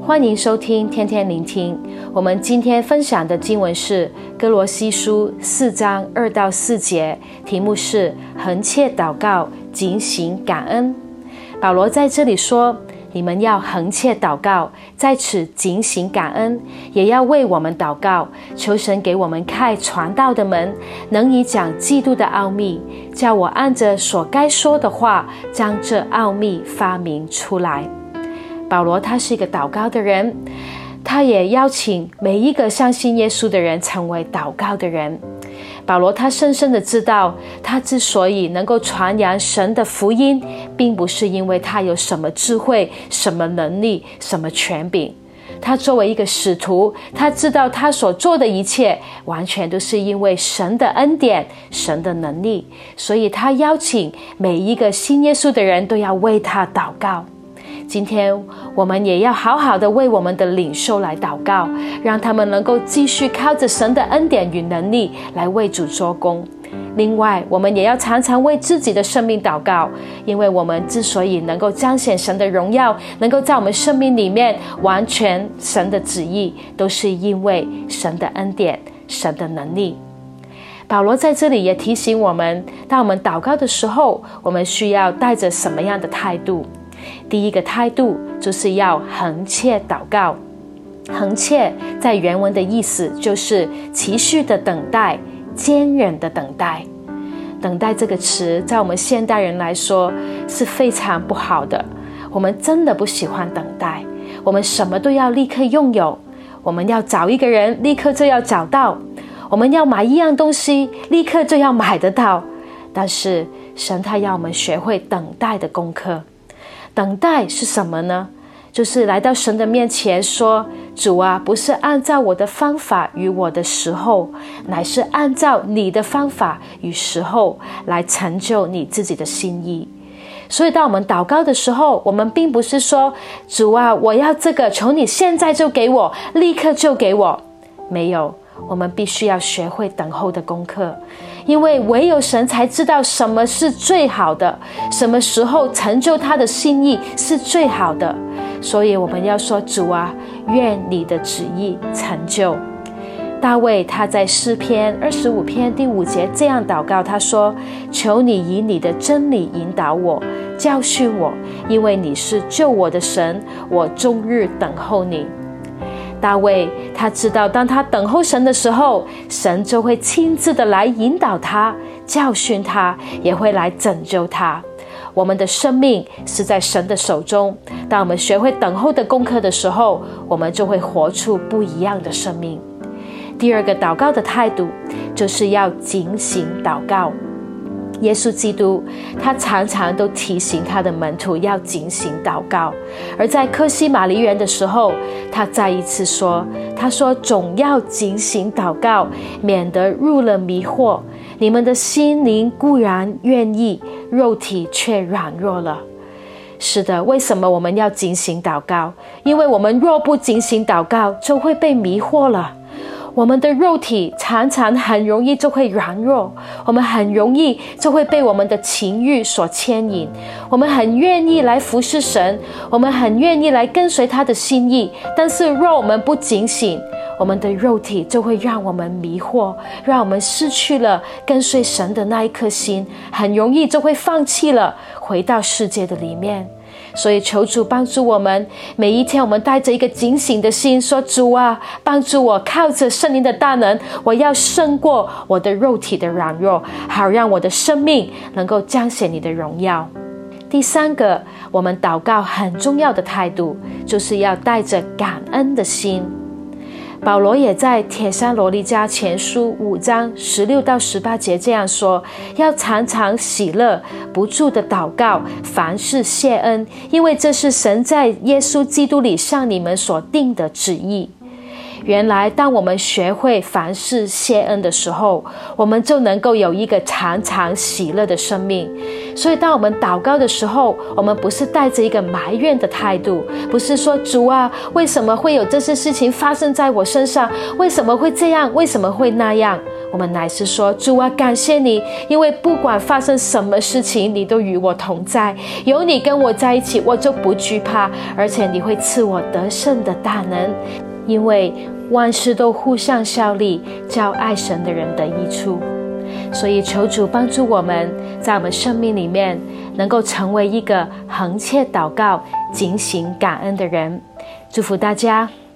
欢迎收听天天聆听。我们今天分享的经文是哥罗西书4章2到4节，题目是恒切祷告，警醒感恩。保罗在这里说，你们要恒切祷告，在此警醒感恩，也要为我们祷告，求神给我们开传道的门，能以讲基督的奥秘，叫我按着所该说的话，将这奥秘发明出来。保罗他是一个祷告的人，他也邀请每一个相信耶稣的人成为祷告的人。保罗他深深的知道，他之所以能够传扬神的福音，并不是因为他有什么智慧、什么能力、什么权柄。他作为一个使徒，他知道他所做的一切完全都是因为神的恩典、神的能力，所以他邀请每一个信耶稣的人都要为他祷告。今天我们也要好好的为我们的领袖来祷告，让他们能够继续靠着神的恩典与能力来为主做工。另外，我们也要常常为自己的生命祷告，因为我们之所以能够彰显神的荣耀，能够在我们生命里面完全神的旨意，都是因为神的恩典、神的能力。保罗在这里也提醒我们，当我们祷告的时候，我们需要带着什么样的态度？第一个态度就是要恒切祷告。恒切在原文的意思就是持续的等待，坚忍的等待。等待这个词在我们现代人来说是非常不好的，我们真的不喜欢等待，我们什么都要立刻拥有，我们要找一个人立刻就要找到，我们要买一样东西立刻就要买得到。但是神他要我们学会等待的功课。等待是什么呢？就是来到神的面前说，主啊，不是按照我的方法与我的时候，乃是按照你的方法与时候来成就你自己的心意。所以当我们祷告的时候，我们并不是说，主啊，我要这个，求你现在就给我，立刻就给我。没有，我们必须要学会等候的功课，因为唯有神才知道什么是最好的，什么时候成就他的心意是最好的。所以我们要说，主啊，愿你的旨意成就。大卫他在诗篇25篇第5节这样祷告，他说，求你以你的真理引导我，教训我，因为你是救我的神，我终日等候你。大卫他知道，当他等候神的时候，神就会亲自的来引导他，教训他，也会来拯救他。我们的生命是在神的手中，当我们学会等候的功课的时候，我们就会活出不一样的生命。第二个祷告的态度就是要警醒祷告。耶稣基督他常常都提醒他的门徒要警醒祷告，而在客西马尼园的时候，他再一次说，他说，总要警醒祷告，免得入了迷惑。你们的心灵固然愿意，肉体却软弱了。是的，为什么我们要警醒祷告？因为我们若不警醒祷告，就会被迷惑了。我们的肉体常常很容易就会软弱，我们很容易就会被我们的情欲所牵引，我们很愿意来服侍神，我们很愿意来跟随他的心意，但是若我们不警醒，我们的肉体就会让我们迷惑，让我们失去了跟随神的那一颗心，很容易就会放弃了，回到世界的里面。所以求主帮助我们，每一天我们带着一个警醒的心，说，主啊，帮助我，靠着圣灵的大能，我要胜过我的肉体的软弱，好让我的生命能够彰显你的荣耀。第三个，我们祷告很重要的态度，就是要带着感恩的心。保罗也在帖撒罗尼迦前书5章16到18节这样说，要常常喜乐，不住的祷告，凡事谢恩，因为这是神在耶稣基督里向你们所定的旨意。原来当我们学会凡事谢恩的时候，我们就能够有一个常常喜乐的生命。所以当我们祷告的时候，我们不是带着一个埋怨的态度，不是说，主啊，为什么会有这些事情发生在我身上，为什么会这样，为什么会那样。 我们乃是说，主啊，感谢你，因为不管发生什么事情，你都与我同在，有你跟我在一起，我就不惧怕，而且你会赐我得胜的大能，因为万事都互相效力，叫爱神的人得益处。所以求主帮助我们，在我们生命里面能够成为一个恒切祷告、警醒感恩的人。祝福大家。